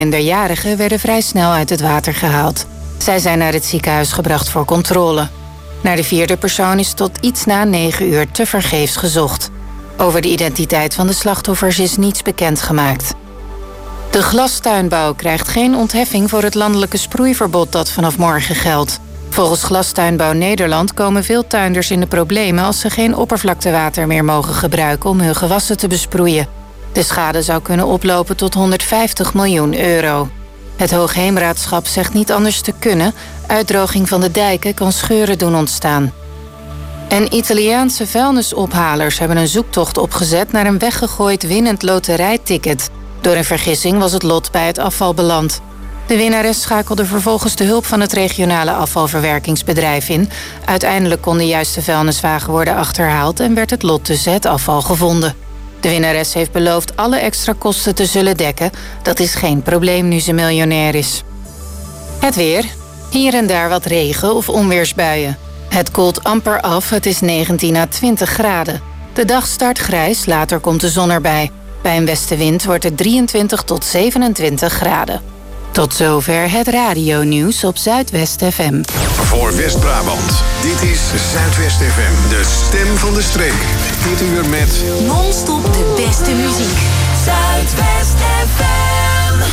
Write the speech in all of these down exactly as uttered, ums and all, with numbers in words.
Minderjarigen werden vrij snel uit het water gehaald. Zij zijn naar het ziekenhuis gebracht voor controle. Naar de vierde persoon is tot iets na negen uur tevergeefs gezocht. Over de identiteit van de slachtoffers is niets bekendgemaakt. De glastuinbouw krijgt geen ontheffing voor het landelijke sproeiverbod dat vanaf morgen geldt. Volgens Glastuinbouw Nederland komen veel tuinders in de problemen als ze geen oppervlaktewater meer mogen gebruiken om hun gewassen te besproeien. De schade zou kunnen oplopen tot honderdvijftig miljoen euro. Het Hoogheemraadschap zegt niet anders te kunnen. Uitdroging van de dijken kan scheuren doen ontstaan. En Italiaanse vuilnisophalers hebben een zoektocht opgezet naar een weggegooid winnend loterijticket. Door een vergissing was het lot bij het afval beland. De winnares schakelde vervolgens de hulp van het regionale afvalverwerkingsbedrijf in. Uiteindelijk kon de juiste vuilniswagen worden achterhaald en werd het lot tussen het afval gevonden. De winnares heeft beloofd alle extra kosten te zullen dekken. Dat is geen probleem nu ze miljonair is. Het weer. Hier en daar wat regen of onweersbuien. Het koelt amper af, het is negentien à twintig graden. De dag start grijs, later komt de zon erbij. Bij een westenwind wordt het drieëntwintig tot zevenentwintig graden. Tot zover het radionieuws op Zuidwest F M. Voor West-Brabant, dit is Zuidwest F M, de stem van de streek. Dit uur met non-stop de beste muziek. Zuidwest F M.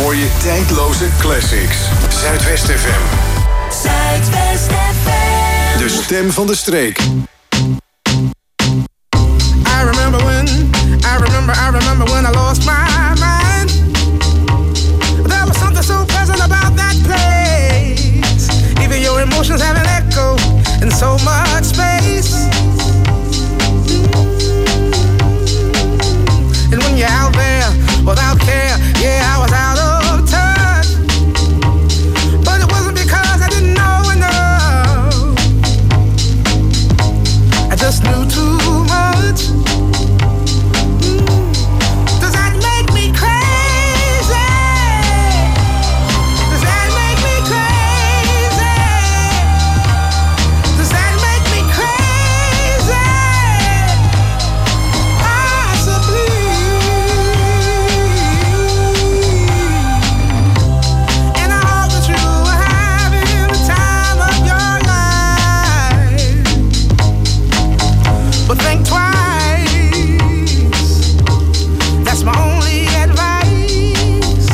hoor je tijdloze classics. Zuidwest F M. Zuidwest F M. De stem van de streek. I remember when, I remember, I remember when I lost my mind. There was something so pleasant about that place. Even your emotions have an echo in so much space. And when you're out there without care, yeah, I was out of touch. But it wasn't because I didn't know enough. I just knew too much. Does that make me crazy? Does that make me crazy? Does that make me crazy? Possibly. And I hope that you are having the time of your life. But think twice. That's my only advice.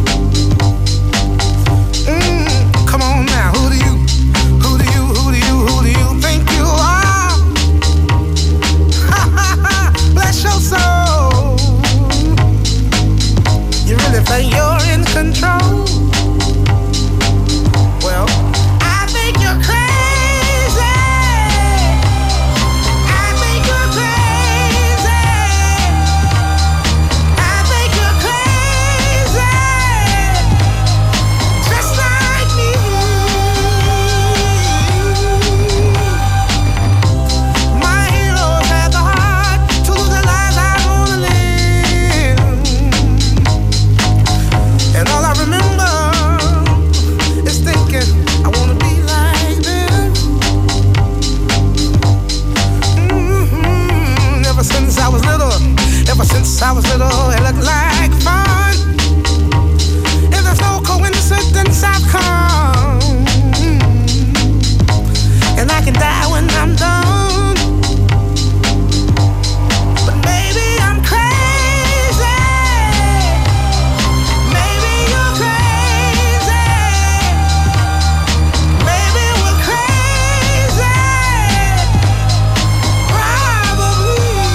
Mm, come on now, who do you, who do you, who do you, who do you think you are? Ha ha ha, bless your soul. You really think you're in control? Well, I think you're crazy. I think you're crazy. I think you're crazy. Just like me. My heroes had the heart to lose their lives. I wanna live. And all I remember is thinking I wanna be like them. Mhm. Ever since I was little, ever since I was little, it looked like fun. If there's no coincidence, I've come, and I can die when I'm done. But maybe I'm crazy. Maybe you're crazy. Maybe we're crazy. Probably.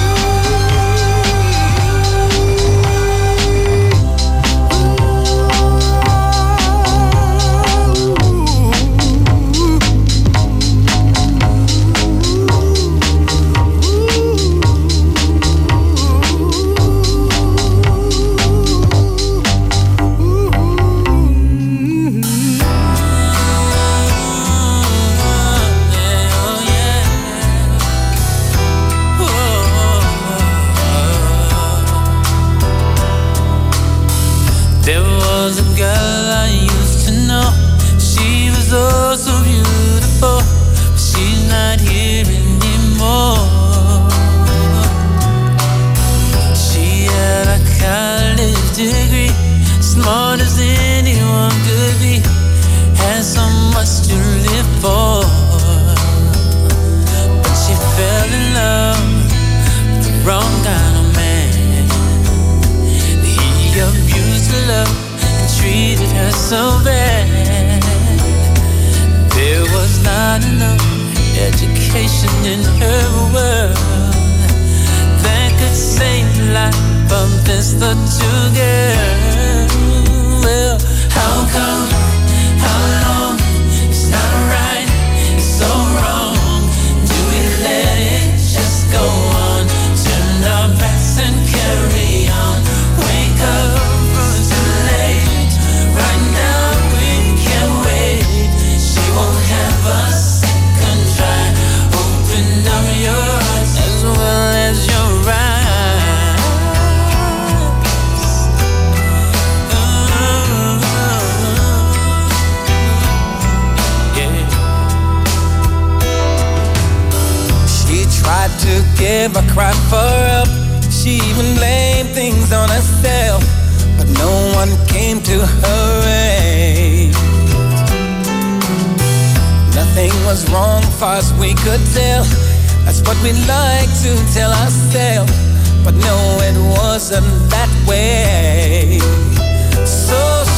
There was a girl I used to know. She was oh so beautiful, but she's not here anymore. She had a college degree, smart as anyone could be, had so much to live for. But she fell in love with the wrong kind of man. He abused her love and treated her so bad. There was not enough education in her world that could save the life of this little girl. Well, how come, how long, it's not right, it's so wrong. Do we let it just go on? Turn our backs and carry on. Wake up, too late. Right now we can't wait. She won't have a second try. Open up your eyes as well as your eyes. Yeah. She tried to give a cry for help. She even blamed things on herself, but no one came to her aid. Nothing was wrong far as we could tell. That's what we like to tell ourselves, but no, it wasn't that way. So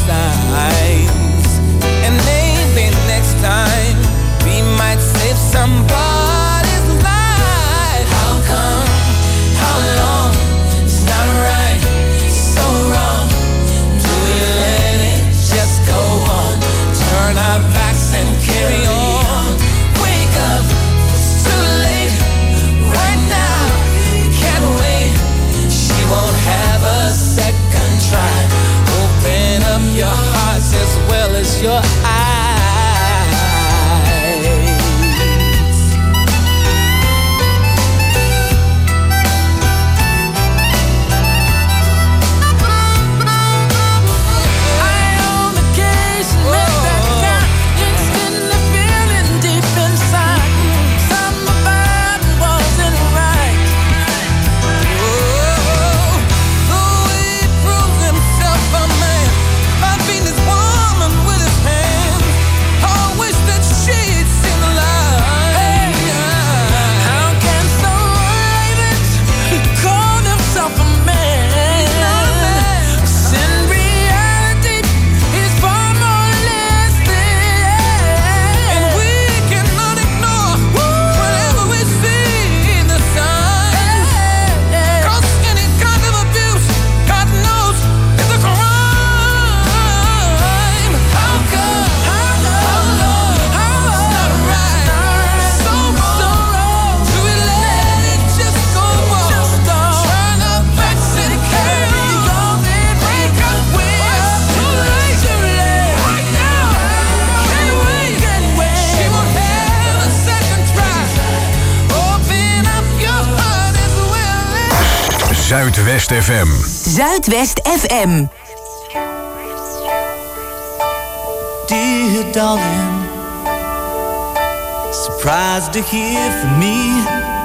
signs. And maybe next time we might save somebody's life. How come? How long? It's not right, so wrong. Do we let it just go on? Turn our backs and carry on. Wake up, it's too late. Right now, can't wait. She won't have a second try. Open up your hearts as well as your eyes. Zuidwest F M. Zuidwest F M. Dear darling, surprised to hear from me.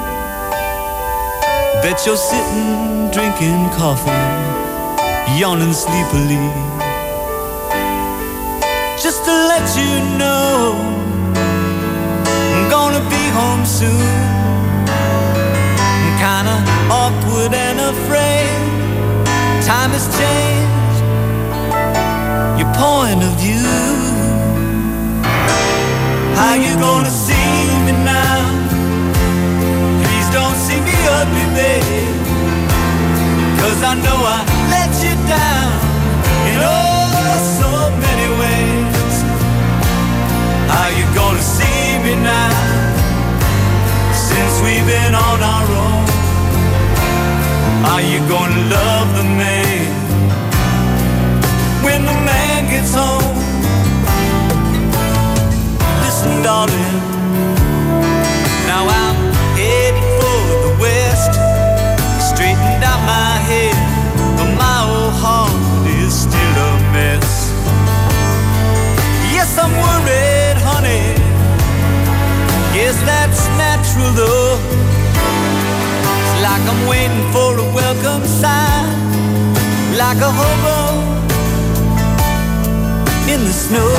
Bet you're sitting drinking coffee, yawning sleepily. Just to let you know, I'm gonna be home soon. I'm kinda awkward and afraid. Time has changed your point of view. How you gonna see me now? Please don't see me ugly, babe, 'cause I know I let you down in oh so many ways. How you gonna see me now, since we've been on our own? Are you gonna love the man when the man gets home? Listen, darling, now I'm headed for the west. Straightened out my head, but my old heart is still a mess. Yes, I'm worried, honey. Guess that's natural, though. It's like I'm waiting for a welcome sign, like a hobo in the snow.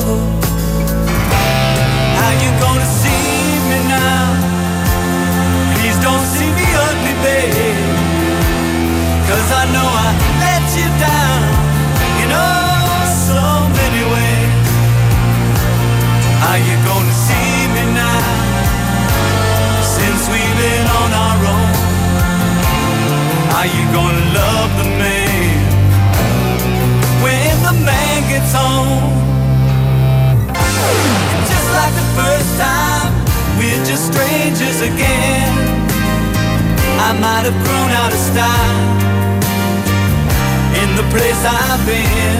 How you gonna see me now? Please don't see me ugly, babe, 'cause I know I let you down in oh so many ways. How you gonna see me now, since we've been on our own? Are you gonna love the man when the man gets home? Just like the first time, we're just strangers again. I might have grown out of style in the place I've been.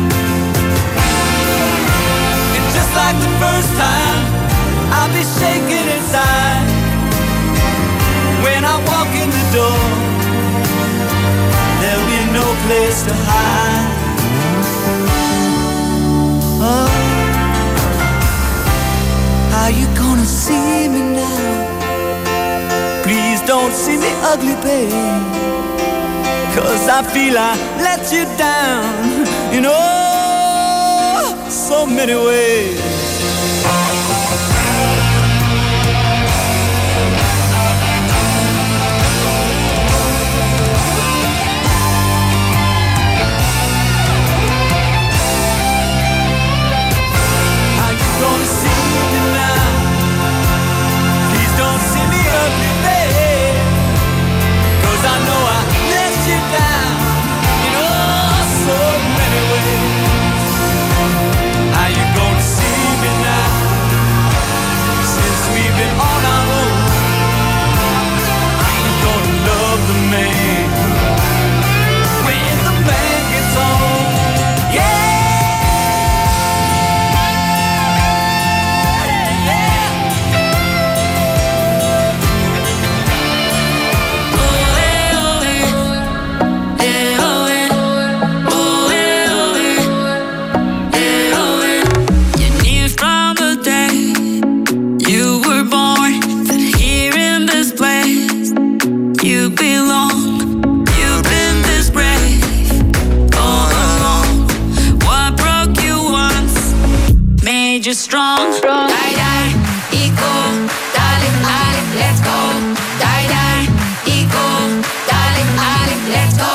And just like the first time, I'll be shaking inside when I walk in the door. There'll be no place to hide. Oh, how you gonna see me now? Please don't see me ugly, babe, 'cause I feel I let you down in oh so many ways. you strong. Die, die, ego, darling, darling, let's go. Die, die, ego, darling, darling, let's go.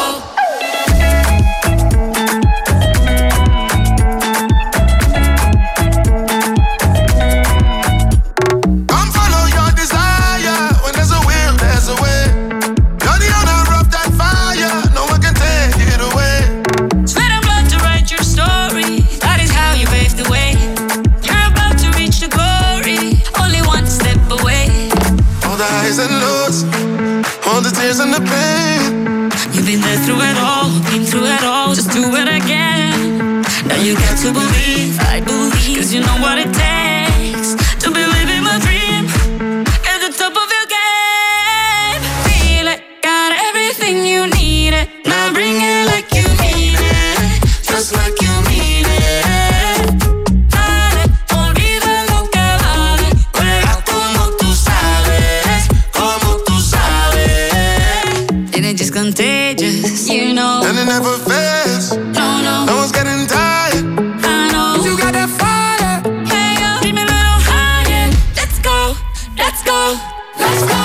Come follow your desire. When there's a will, there's a way. You're the owner of that fire. No one can take it away. Sweat and blood to write your story. That is how you pave the way. You're about to reach the glory. Only one step away. All the highs and lows, all the tears and the pain. You've been there through it all, been through it all. Just do it again. Now you got to believe, I believe, cause you know what it takes to be living my dream at the top of your game. Feel it, got everything you need it. Now bring it like you need it, just like you need it. Dale, olvida lo que vale, juega como tú sabes, como tú sabes. And it's just contagious, you know. And it never fails. No, no, No one's getting tired. I know. You got that fire. Hey, yo, dream a little higher. Let's go, let's go, let's go.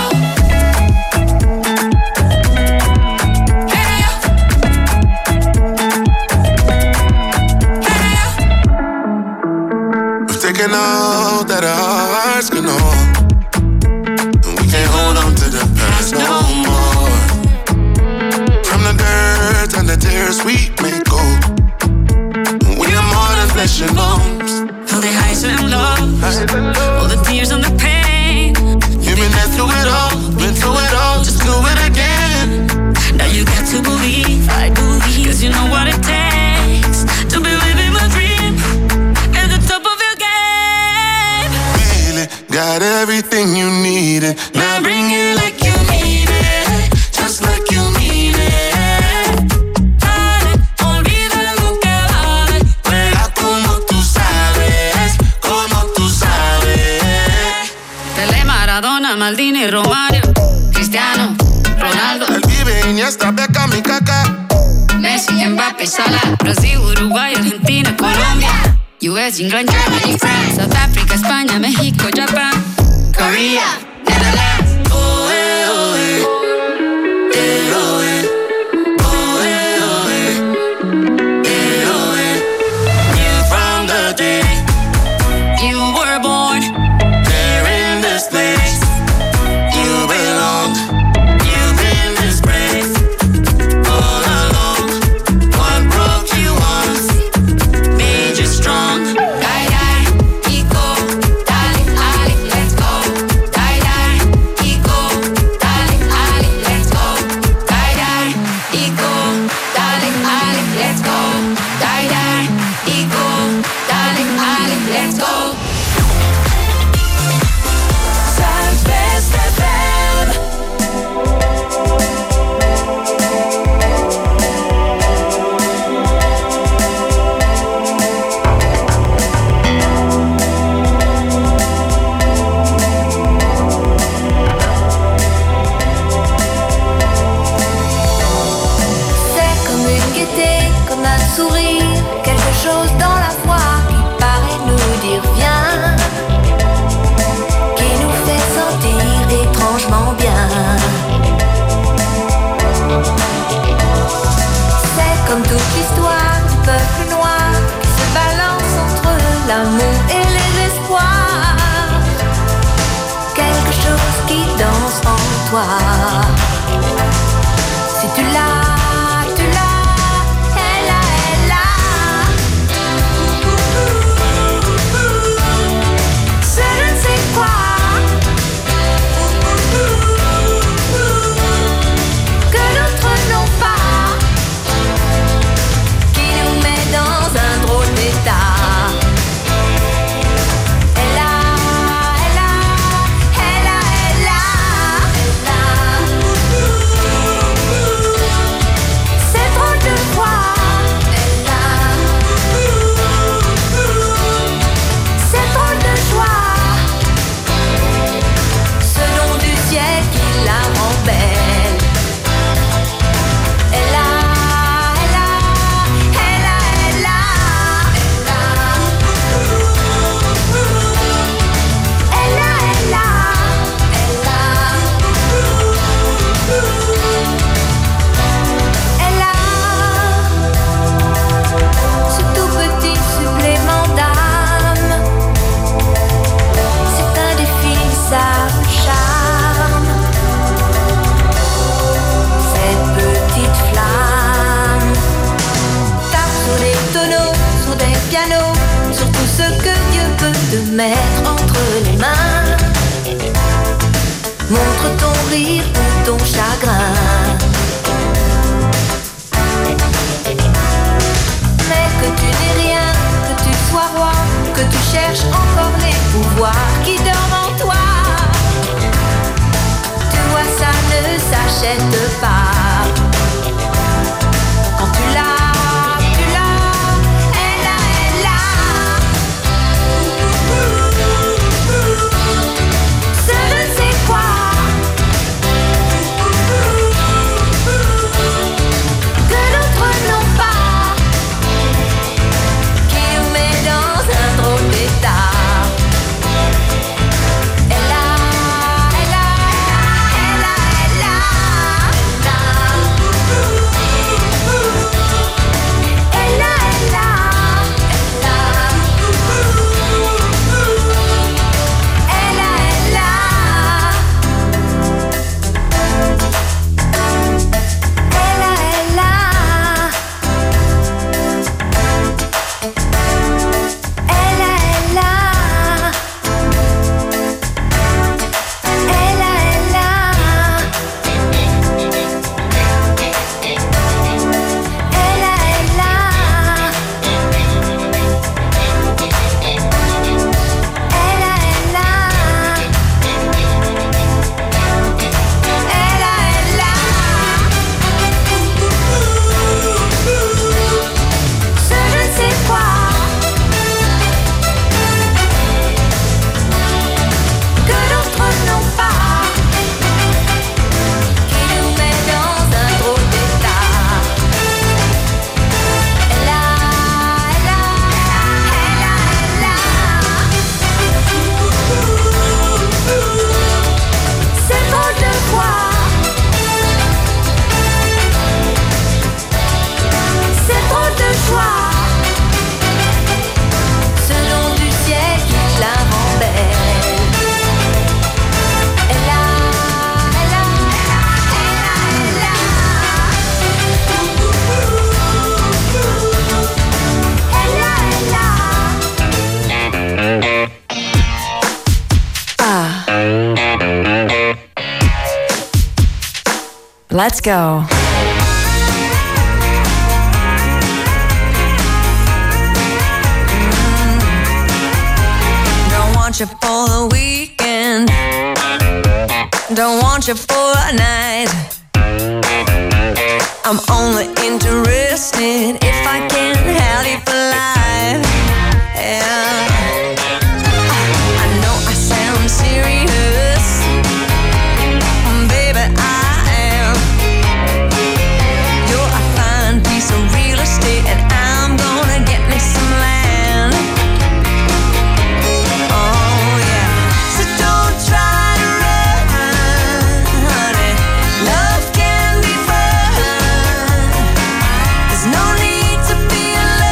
Hey, yo. Hey, yo. We've taken all that our hearts can hold, and we can't hold on to the past no more. From the dirt and the tears we make gold. We are more than flesh and bones. All the highs and lows, all the tears and the pain. You've been there through it all, been through it all. Just do it again. Now you got to believe, I believe, cause you know what it takes to be living my dream at the top of your game. Feel it, got everything you needed. Now bring it like you need it, just like you need it. Dale, olvida lo que vale, juega como tú sabes, como tú sabes. Pelé, Maradona, Maldini, Romario, Cristiano, Ronaldo, El Vive, Iniesta, Beckham y Kaká. Messi, Mbappé, Salah, Brasil, Uruguay, Argentina, Colombia, U S, England, Germany, France, South Africa, España, México, Japan, Korea, Netherlands. Oh, eh, oh, eh. Eh, oh, eh. Oh, eh, oh, eh. Eh, oh, eh. Knew from the day you were born, there in this place you belong. You've been disgraced all along. What broke you once made you strong. Die, die, ego, darling, darling, let's go. Die, die, ego, darling, darling, let's go. Die, die, ego, darling, darling, let's go. Die, die, ego, darling, darling, let's go. Zuidwest F M. C'est comme une gaieté, comme un sourire, quelque chose dans la voix qui paraît nous dire viens, qui nous fait sentir étrangement bien. C'est comme toute l'histoire du peuple noir qui se balance entre l'amour et les espoirs. Quelque chose qui danse en toi. Si tu l'as, tu l'as, elle a, elle a. C'est je ne sais quoi. Que d'autres n'ont pas. Qui nous met dans un drôle d'état. Elle a, elle a, elle a, elle a, elle a. autour des pianos, sur tout ce que Dieu peut te mettre entre les mains. Montre ton rire ou ton chagrin. Mais que tu n'aies rien, que tu sois roi, que tu cherches encore les pouvoirs qui dorment en toi. Tu vois, ça ne s'achète pas. Quand tu l'as, tu l'as, elle a, elle a. Ce je ne sais quoi que d'autres n'ont pas, qui nous met dans un drôle d'état. Elle a, elle a, elle a, elle a, elle a, elle a, elle a, Let's go. Don't want you for the weekend. Don't want you for a night. I'm only interested if I can have you for life. Yeah. I know I sound serious, baby, I am. You're a fine piece of real estate, and I'm gonna get me some land. Oh yeah. So don't try to run, honey. Love can be fun. There's no need to be alone.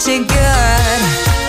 you good.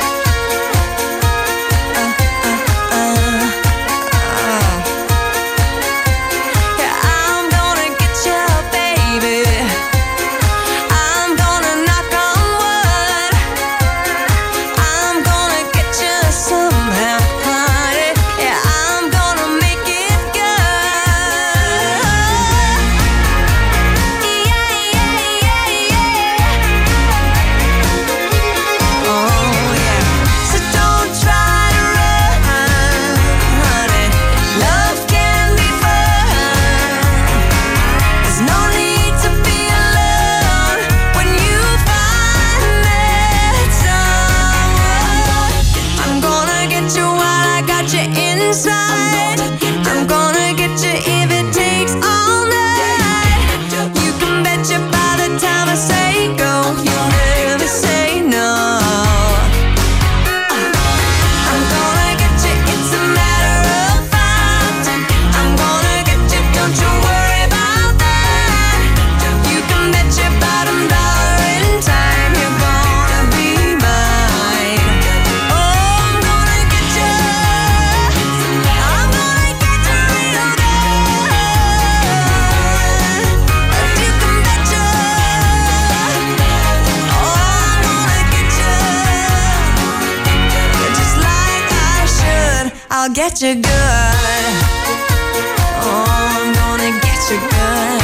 Get you good. Oh, I'm gonna get you good.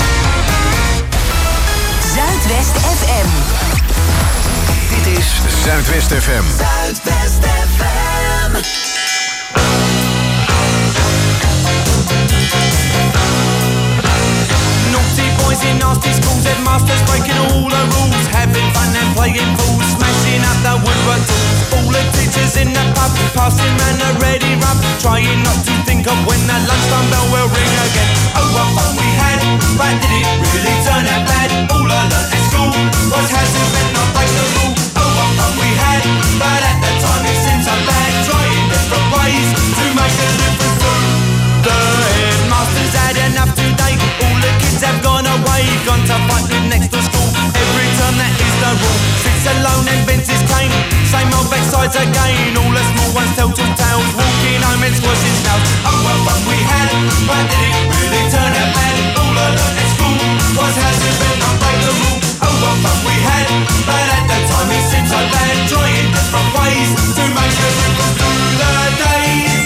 Zuidwest F M. Dit is Zuidwest F M. Zuidwest F M. Naughty boys in nasty schools, headmasters breaking all the rules, having fun and playing fools, smashing up the woodwork tools. All the teachers in the pub, passing round the ready rub, trying not to think of when the lunchtime bell will ring again. Oh, what fun we had, but did it really turn out bad? All I learnt at school was how to bend, not break the rule. Oh, what fun we had, but at the time it seemed so bad, trying different ways to make a difference through. The headmaster's had enough today, all the kids have gone away, gone to fight with next to school. Every term that is the rule, sits alone and bends his cane, same old backsides again. All the small ones tell two tales, walking home and squashing snails. Oh, what fun we had, but did it really turn out bad? All I learnt at school was how to bend, not break the rule. Oh, what fun we had, but at the time it seemed so bad, trying different ways to make a difference through the days.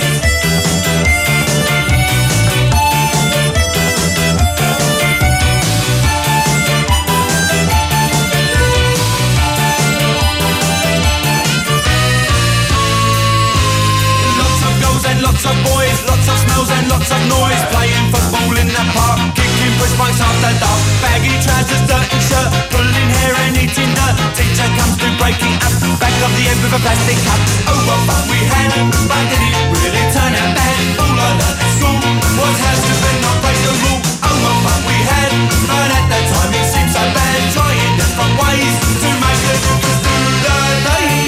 Lots of boys, lots of smells and lots of noise, playing football in the park, kicking push bikes after dark, baggy trousers, dirty shirt, pulling hair and eating dirt. Teacher comes through breaking up, back of the end with a plastic cup. Oh, what fun we had, but did it really turn out bad? All I learnt at school was how to bend, not break the rule. Oh, what fun we had, but at the time it seemed so bad, trying different ways to make a difference through the days.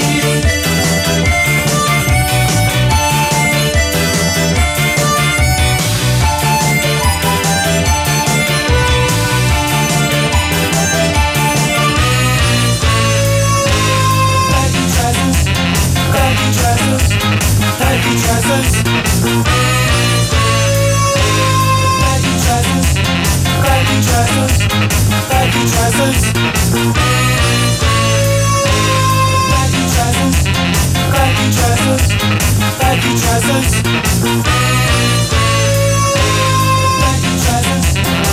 Baggy trousers, baggy trousers, baggy trousers, baggy trousers, baggy trousers, baggy trousers, baggy trousers, baggy trousers.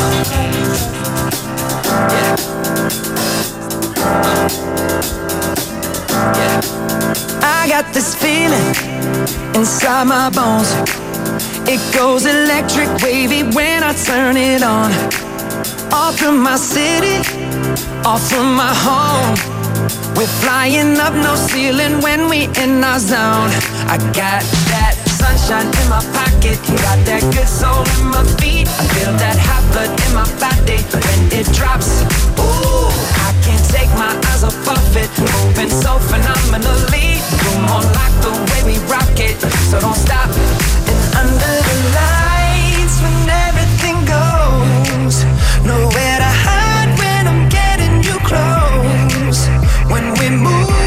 I got this feeling inside my bones. It goes electric wavy when I turn it on. Off from my city, off from my home. We're flying up, no ceiling when we in our zone. I got that sunshine in my pocket, got that good soul in my feet. I feel that hot blood in my body when it drops. Ooh, I can't take my eyes off of it, moving so phenomenally. You're more like the way we rock it, so don't stop. And under the lights, when everything goes, nowhere to hide when I'm getting you close. When we move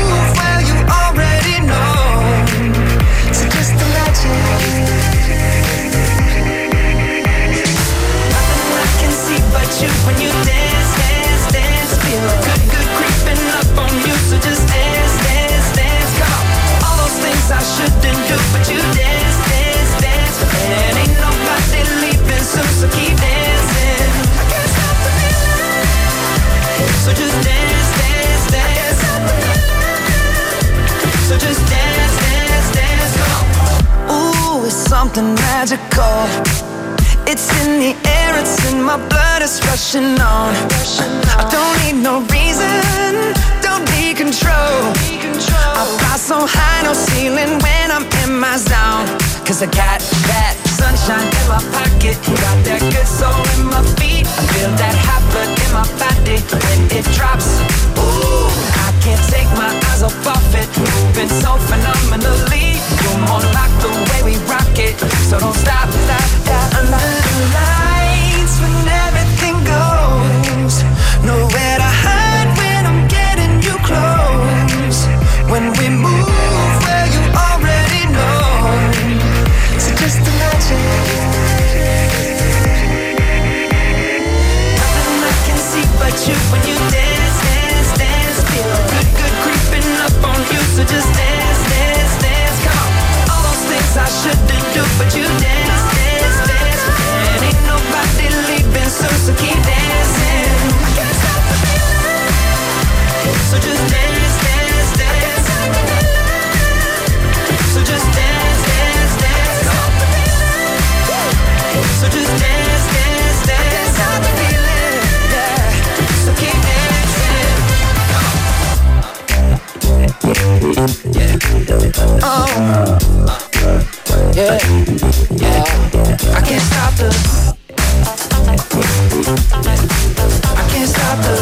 So just dance, dance, dance. So just dance, dance, dance. Ooh, it's something magical. It's in the air, it's in my blood, it's rushing on. I don't need no reason, don't need control. I fly so high, no ceiling when I'm in my zone. Cause I got that sunshine in my pocket, got that good soul in my feet. I feel that hot blood in my body when it drops. Ooh, I can't take my eyes off of it, moving so phenomenally. You're more like the way we rock it, so don't stop, stop, stop. Under the lights when everything goes, nowhere to hide when I'm getting you close. When we move where you already know, so just imagine. Nothing I can see but you when you dance, dance, dance. Feel good, good creeping up on you, so just dance, dance, dance. Come on, all those things I shouldn't do, but you dance, dance, dance. And ain't nobody leaving soon, so keep dancing. I can't stop the feeling, so just dance, dance, dance. So just dance, dance, dance. So just dance, dance, dance. Stop the feeling, yeah. So keep dancing. Oh, yeah, yeah. I can't stop the. I can't stop the.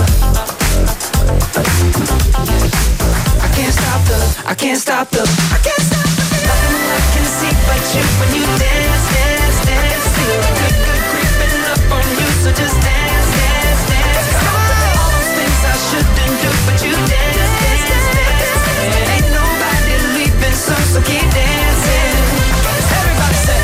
I can't stop the. I can't stop the. I can't stop the. Nothing I can see but you when you dance, dance, dance. Feel good, good creeping up on you, so just dance, dance, dance. All those things I shouldn't do, but you dance, dance, dance. And ain't nobody leaving soon, so keep dancing. Everybody say.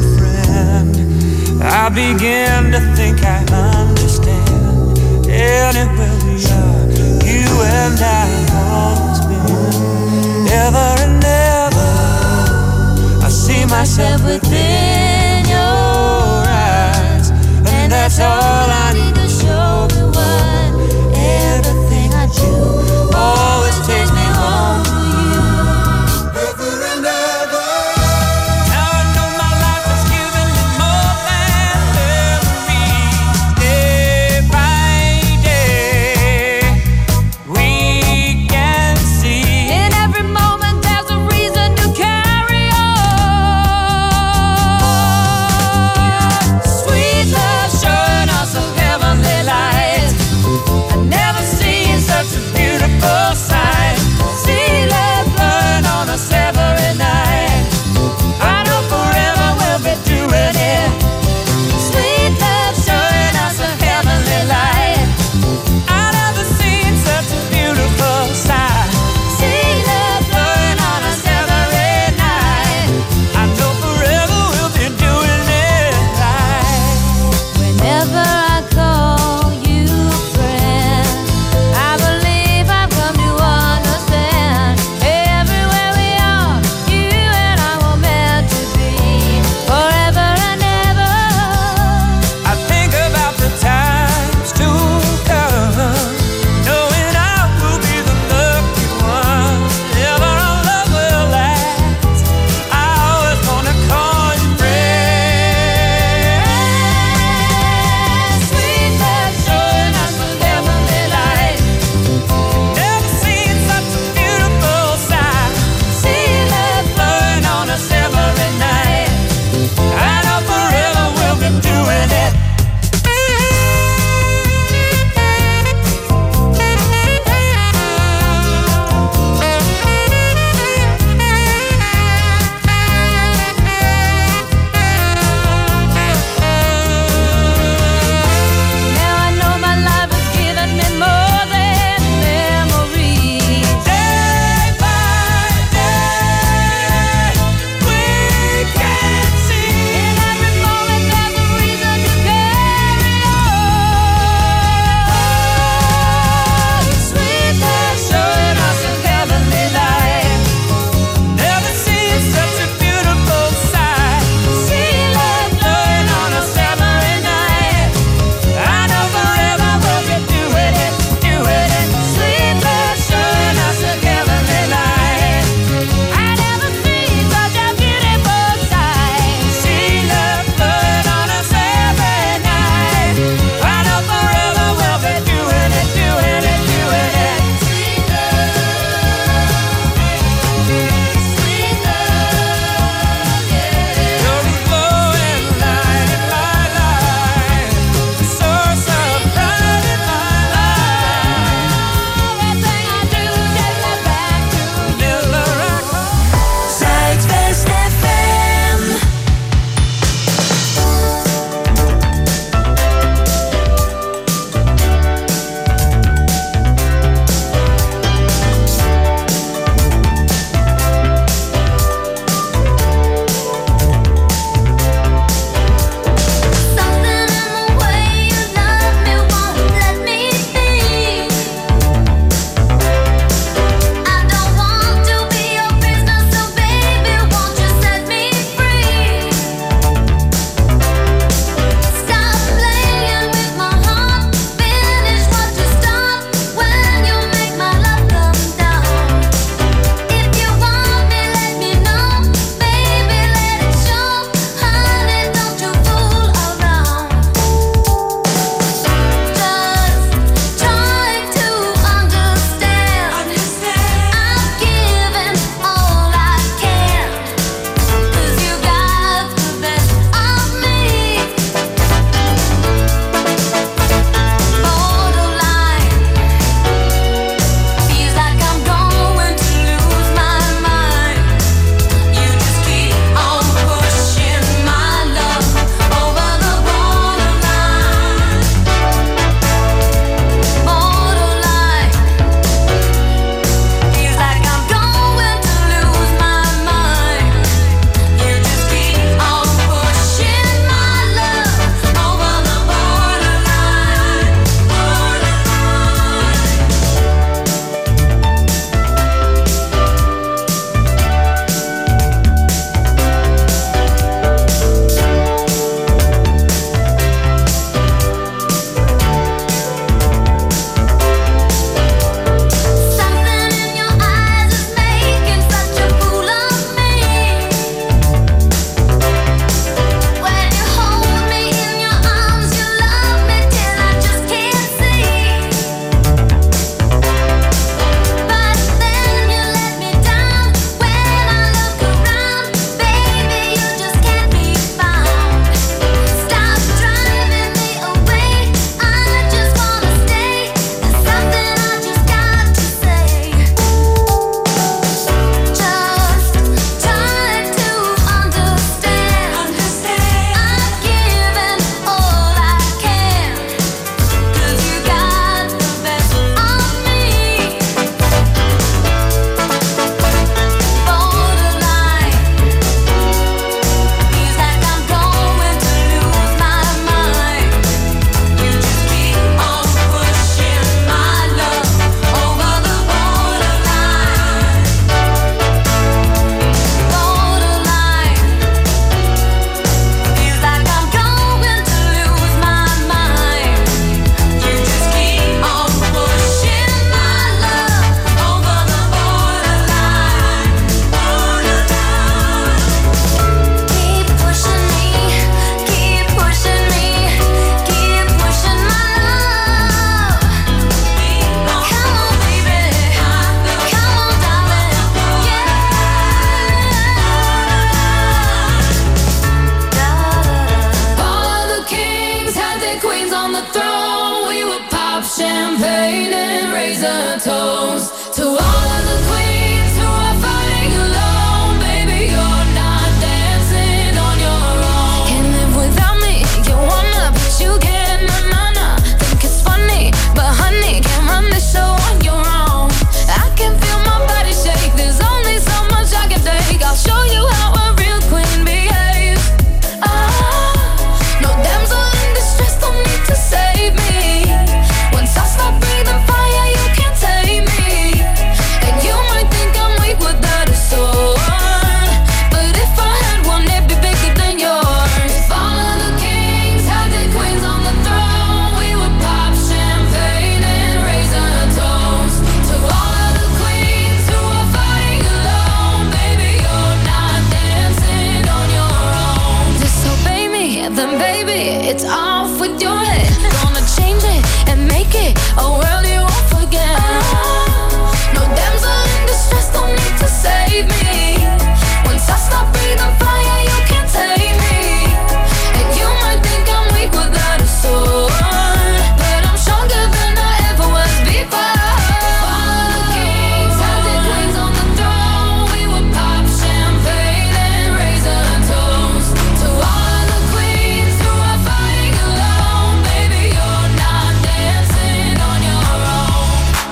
I begin to think I understand. a toast to all of the queens who are fighting alone. Baby, you're not dancing on your own. Can't live without me, you wanna, but you can't, na na na. Think it's funny, but honey, can't run the show on your own. I can feel my body shake, there's only so much I can take. I'll show you how a real queen behaves. Ah, no damsel in distress, don't need to save me. Once I stop breathing fire, you can't tame me. And you might think I'm weak without a sword, but if I had one, it'd be bigger than yours. If all of the kings had their queens on the throne, we would pop champagne and raise a toast to all of the queens who are fighting alone. Baby, you're not dancing on your own. Disobey me, then baby, it's off with your head. Gonna change it and make it a world you won't forget. No damsel in distress, don't need to save me. Once I stop breathing fire, you can't tame me. And you might think I'm weak without a sword, but I'm stronger than I ever was before. All of the kings had their queens on the throne, we would pop champagne and raise a toast to all of the queens who are fighting alone. Baby, you're not dancing on your own.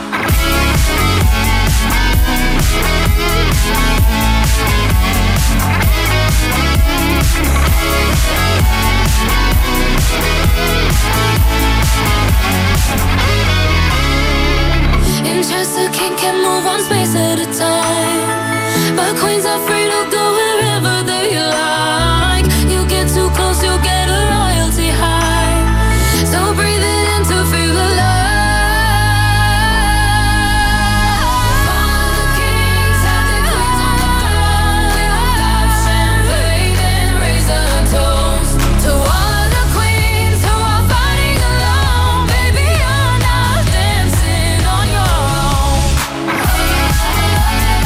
Interest a king can move one space at a time, but queens are free to go wherever they like. You get too close, you'll get a royalty high. So breathe it in to feel alive. All of the kings had their queens on the throne, we would pop champagne and raise a toast to all of the queens who are fighting alone. Baby, you're not dancing on your own.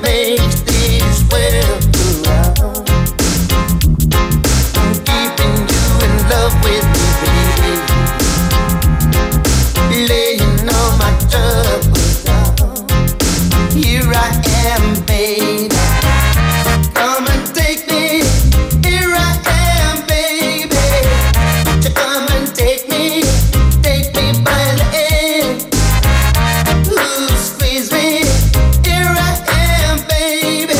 makes this world go round. I'm keeping you in love with me, baby. Laying all my troubles down. Here I am, baby. Come and take me. Here I am, baby. Won't you come and take me? Take me by the hand. Ooh, squeeze me. Here I am, baby.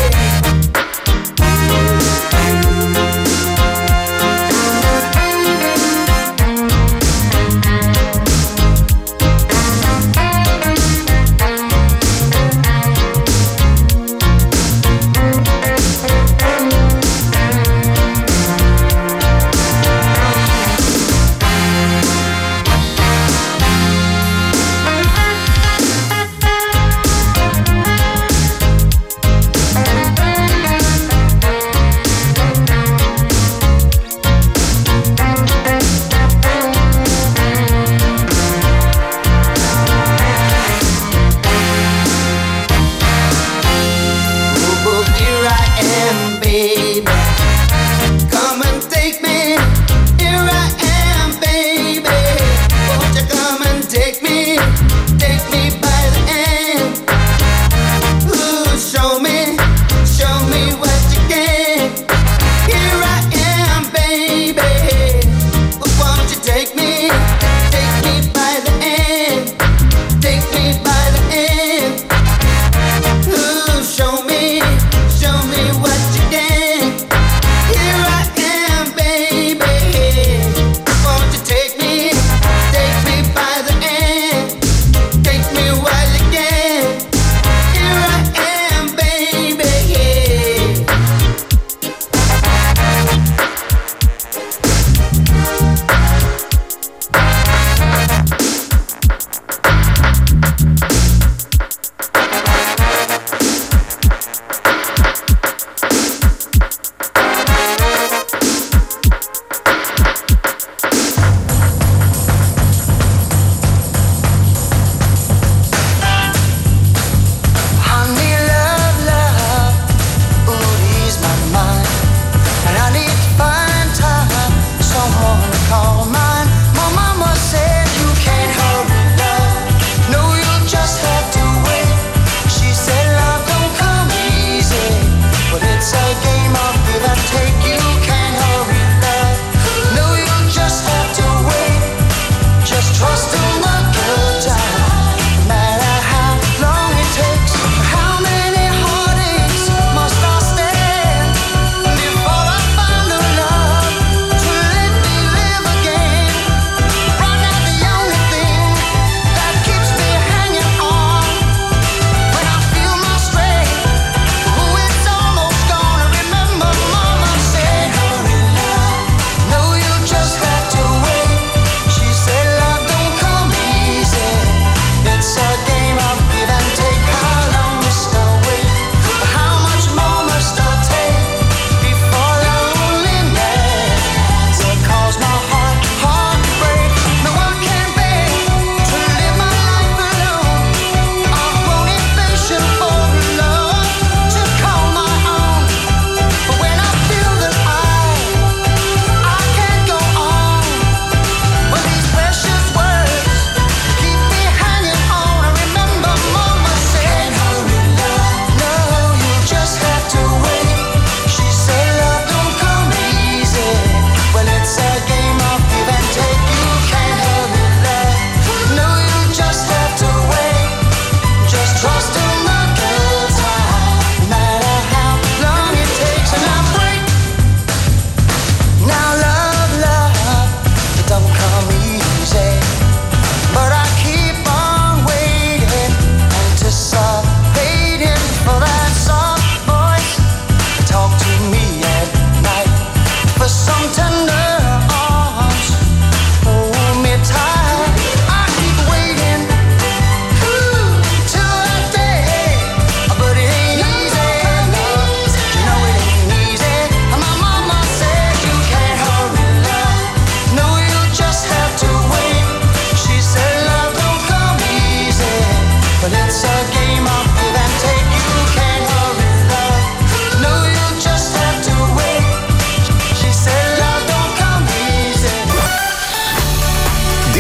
Oh, here I am, baby. Come and take me. Here I am, baby. Won't you come and take me? Take me by the hand. Ooh, show me, show me what you can. Here I am, baby. Won't you take me? Take me by the hand. Take me by the hand. Ooh, show me, show me what you can.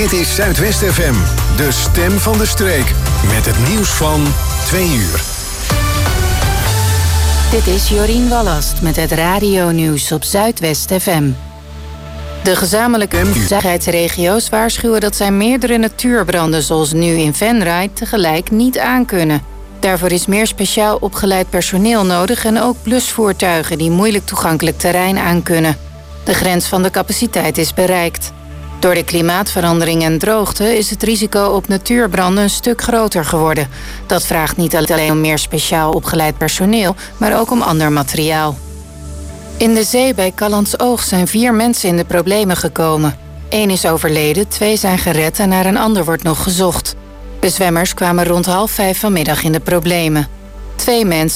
Dit is Zuidwest F M, de stem van de streek. Met het nieuws van twee uur. Dit is Jorien Wallast met het radio-nieuws op Zuidwest F M. De gezamenlijke veiligheidsregio's waarschuwen dat zij meerdere natuurbranden zoals nu in Venray tegelijk niet aankunnen. Daarvoor is meer speciaal opgeleid personeel nodig en ook blusvoertuigen die moeilijk toegankelijk terrein aankunnen. De grens van de capaciteit is bereikt. Door de klimaatverandering en droogte is het risico op natuurbranden een stuk groter geworden. Dat vraagt niet alleen om meer speciaal opgeleid personeel, maar ook om ander materiaal. In de zee bij Callantsoog zijn vier mensen in de problemen gekomen. Eén is overleden, twee zijn gered en naar een ander wordt nog gezocht. De zwemmers kwamen rond half vijf vanmiddag in de problemen. Twee mensen